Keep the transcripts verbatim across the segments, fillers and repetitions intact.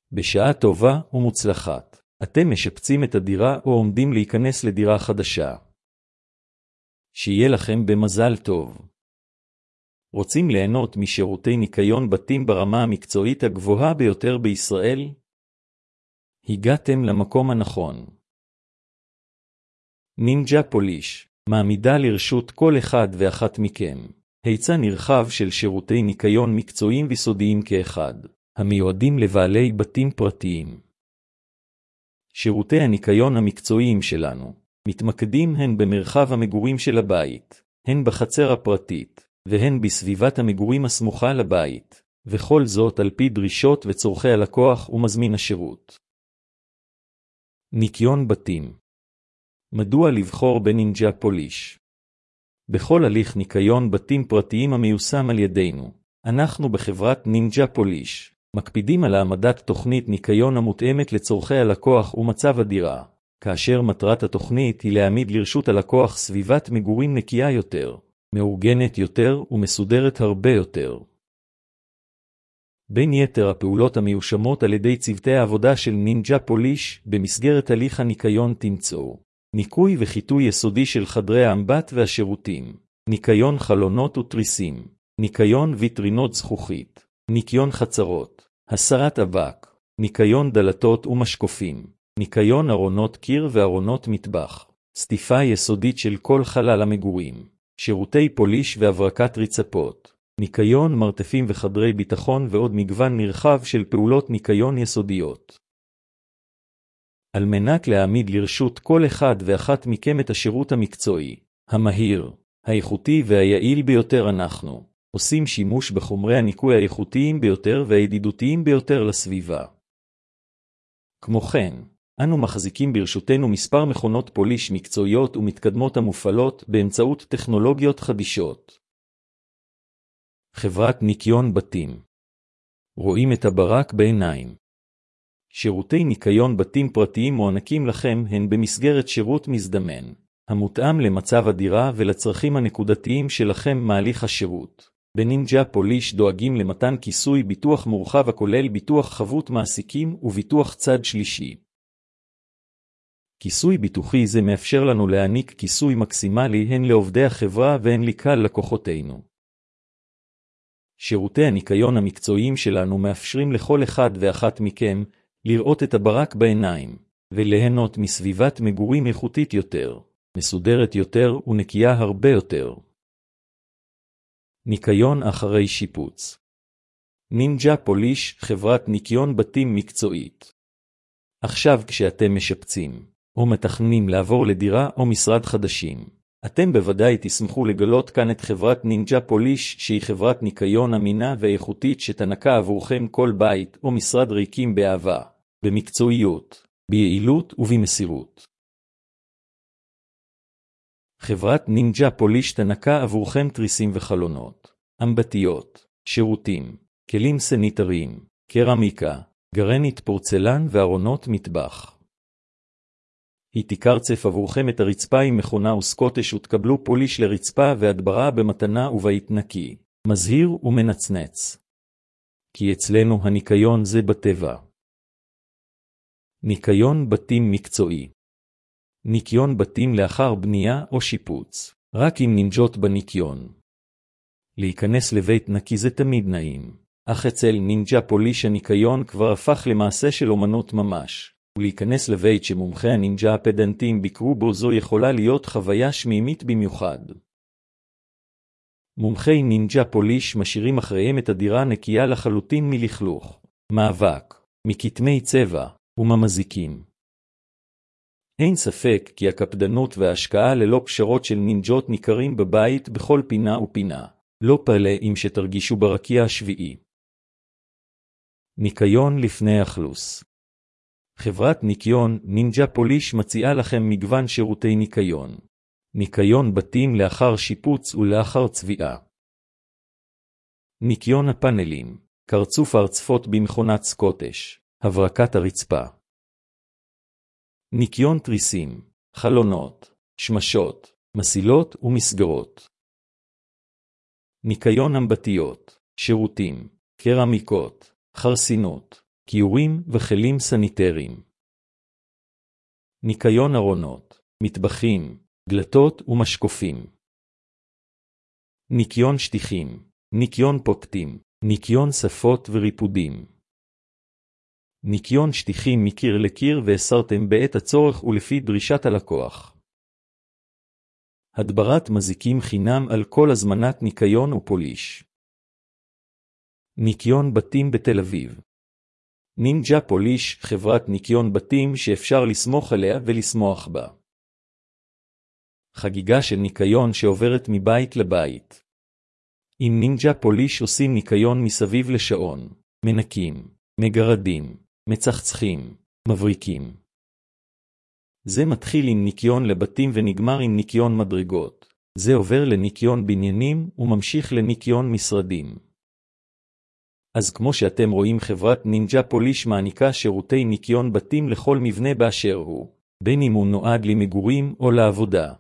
בשעה טובה ומוצלחת. אתם משפצים את הדירה או עומדים להיכנס לדירה חדשה. שיהיה לכם במזל טוב. רוצים ליהנות משירותי ניקיון בתים ברמה המקצועית הגבוהה ביותר בישראל? הגעתם למקום הנכון. נינג'ה פוליש מעמידה לרשות כל אחד ואחת מכם היצע נרחב של שירותי ניקיון מקצועיים וסודיים כאחד, המיועדים לבעלי בתים פרטיים. שירותי הניקיון המקצועיים שלנו מתמקדים הן במרחב המגורים של הבית, הן בחצר הפרטית, והן בסביבת המגורים הסמוכה לבית, וכל זאת על פי דרישות וצורכי הלקוח ומזמין השירות. ניקיון בתים. מדוע לבחור בנינג'ה פוליש? בכל הליך ניקיון בתים פרטיים המיושם על ידינו, אנחנו בחברת נינג'ה פוליש מקפידים על העמדת תוכנית ניקיון המותאמת לצורכי הלקוח ומצב הדירה, כאשר מטרת התוכנית היא להעמיד לרשות הלקוח סביבת מגורים נקייה יותר, מאורגנת יותר ומסודרת הרבה יותר. בין יתר הפעולות המיושמות על ידי צוותי העבודה של נינג'ה פוליש במסגרת הליך הניקיון תמצאו ניקוי וחיטוי יסודי של חדרי האמבט והשירותים, ניקיון חלונות ותריסים, ניקיון ויטרינות זכוכית, ניקיון חצרות, הסרת אבק, ניקיון דלתות ומשקופים, ניקיון ארונות קיר וארונות מטבח, סטיפה יסודית של כל חלל המגורים, שירותי פוליש והברקת רצפות, ניקיון מרתפים וחדרי ביטחון ועוד מגוון נרחב של פעולות ניקיון יסודיות. על מנת להעמיד לרשות כל אחד ואחת מכם את השירות המקצועי, המהיר, האיכותי והיעיל ביותר, אנחנו עושים שימוש בחומרי הניקוי האיכותיים ביותר והידידותיים ביותר לסביבה. כמו כן, אנו מחזיקים ברשותנו מספר מכונות פוליש מקצועיות ומתקדמות המופעלות באמצעות טכנולוגיות חדישות. חברת ניקיון בתים. רואים את הברק בעיניים. שירותי ניקיון בתים פרטיים מוענקים לכם הן במסגרת שירות מזדמן, המותאם למצב הדירה ולצרכים הנקודתיים שלכם מהליך השירות. בנינג'ה פוליש דואגים למתן כיסוי ביטוח מורחב הכולל ביטוח חבות מעסיקים וביטוח צד שלישי. כיסוי ביטוחי זה מאפשר לנו להעניק כיסוי מקסימלי הן לעובדי החברה והן לקהל לקוחותינו. שירותי הניקיון המקצועיים שלנו מאפשרים לכל אחד ואחת מכם לראות את הברק בעיניים, וליהנות מסביבת מגורים איכותית יותר, מסודרת יותר ונקייה הרבה יותר. ניקיון אחרי שיפוץ. נינג'ה פוליש, חברת ניקיון בתים מקצועית. עכשיו כשאתם משפצים, או מתכננים לעבור לדירה או משרד חדשים, אתם בוודאי תשמחו לגלות כאן את חברת נינג'ה פוליש, שהיא חברת ניקיון אמינה ואיכותית שתנקה עבורכם כל בית או משרד ריקים באהבה, במקצועיות, ביעילות ובמסירות. חברת נינג'ה פוליש תנקה עבורכם תריסים וחלונות, אמבטיות, שירותים, כלים סניטריים, קרמיקה, גרנית פורצלן וארונות מטבח. היא תקרצף עבורכם את הרצפה עם מכונה וסקוטש ותקבלו פוליש לרצפה והדברה במתנה ובית נקי, מזהיר ומנצנץ. כי אצלנו הניקיון זה בטבע. ניקיון בתים מקצועי. ניקיון בתים לאחר בנייה או שיפוץ, רק עם נינג'ות בניקיון. להיכנס לבית נקי זה תמיד נעים, אך אצל נינג'ה פוליש הניקיון כבר הפך למעשה של אומנות ממש. ולהיכנס לבית שמומחי הנינג'ה הפדנטים ביקרו בו זו יכולה להיות חוויה שמימית במיוחד. מומחי נינג'ה פוליש משאירים אחריהם את הדירה נקייה לחלוטין מלכלוך, מאבק, מכתמי צבע וממזיקים. אין ספק כי הקפדנות וההשקעה ללא פשרות של נינג'ות ניכרים בבית בכל פינה ופינה, לא פלא אם שתרגישו ברקיע השביעי. ניקיון לפני אכלוס. חברת ניקיון נינג'ה פוליש מציעה לכם מגוון שירותי ניקיון. ניקיון בתים לאחר שיפוץ ולאחר צביעה. ניקיון הפאנלים, קרצוף הרצפות במכונת סקוטש, הברקת הרצפה. ניקיון תריסים, חלונות, שמשות, מסילות ומסגרות. ניקיון אמבטיות, שירותים, קרמיקות, חרסינות, כיורים וכלים סניטריים. ניקיון ארונות, מטבחים, דלתות ומשקופים. ניקיון שטיחים, ניקיון פוקטים, ניקיון שפות וריפודים. ניקיון שטיחים מקיר לקיר והסרתם בעת הצורך ולפי דרישת הלקוח. הדברת מזיקים חינם על כל הזמנת ניקיון ופוליש. ניקיון בתים בתל אביב. נינג'ה פוליש, חברת ניקיון בתים שאפשר לסמוך עליה ולשמוח בה. חגיגה של ניקיון שעוברת מבית לבית. עם נינג'ה פוליש עושים ניקיון מסביב לשעון, מנקים, מגרדים, מצחצחים, מבריקים. זה מתחיל עם ניקיון לבתים ונגמר עם ניקיון מדרגות. זה עובר לניקיון בניינים וממשיך לניקיון משרדים. אז כמו שאתם רואים, חברת נינג'ה פוליש מעניקה שירותי ניקיון בתים לכל מבנה באשר הוא, בין אם הוא נועד למגורים או לעבודה.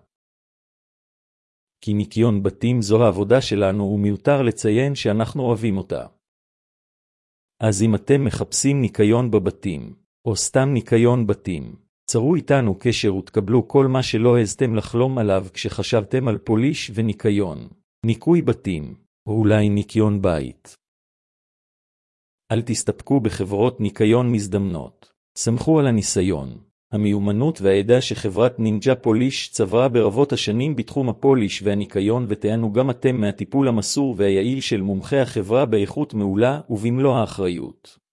כי ניקיון בתים זו העבודה שלנו ומיותר לציין שאנחנו אוהבים אותה. אז אם אתם מחפשים ניקיון בבתים, או סתם ניקיון בתים, צרו איתנו קשר ותקבלו כל מה שלא העזתם לחלום עליו כשחשבתם על פוליש וניקיון, ניקוי בתים, או אולי ניקיון בית. אל תסתפקו בחברות ניקיון מזדמנות. סמכו על הניסיון, המיומנות והעדה שחברת נינג'ה פוליש צברה ברבות השנים בתחום הפוליש והניקיון, ותענו גם אתם מהטיפול המסור והיעיל של מומחי החברה באיכות מעולה ובמלוא האחריות.